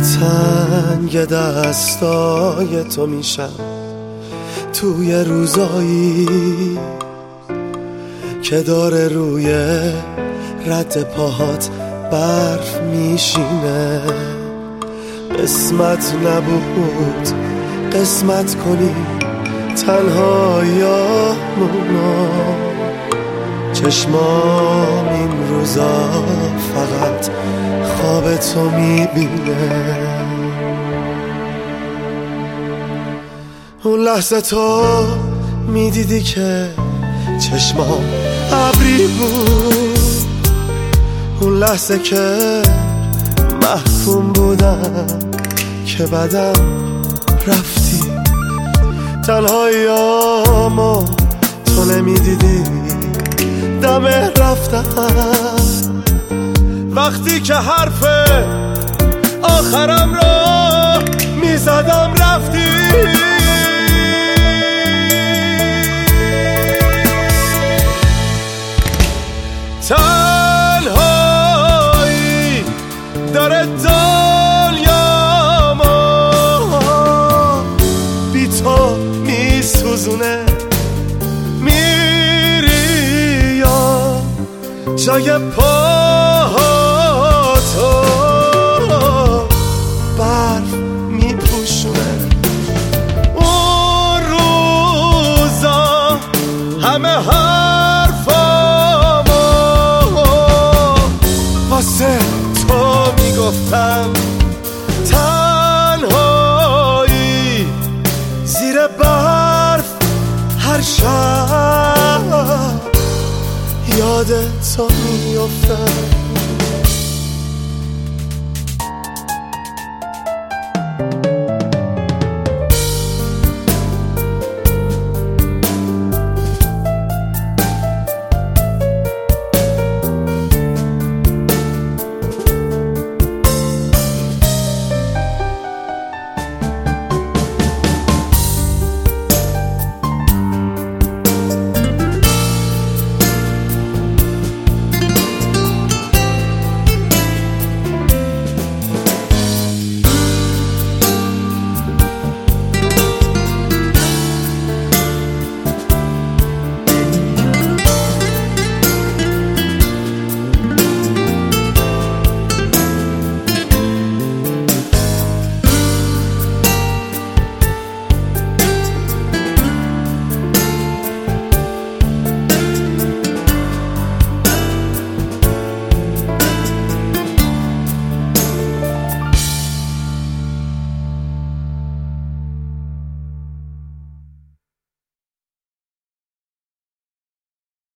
تنگ دستای تو میشم توی روزایی که داره روی رد پاهات برف میشینه. قسمت نبود قسمت کنی تنهاییامونو، چشمام این روزا فقط خواب تو میبینه. اون لحظه تو میدیدی که چشمام ابری بود، اون لحظه که محکوم بودم که بعدم رفتی. تنهاییامو تو نمیدیدی دم رفتم، وقتی که حرف آخرم رو میزدم رفتی. تنهایی داره دنیامو بی تو میسوزونه. میری یا جای پاهاتو برف میپوشونه. اون روزا همه حرفامو واسه تو میگفتم. تنهایی زیر برف هر شب یاد تو میافتم.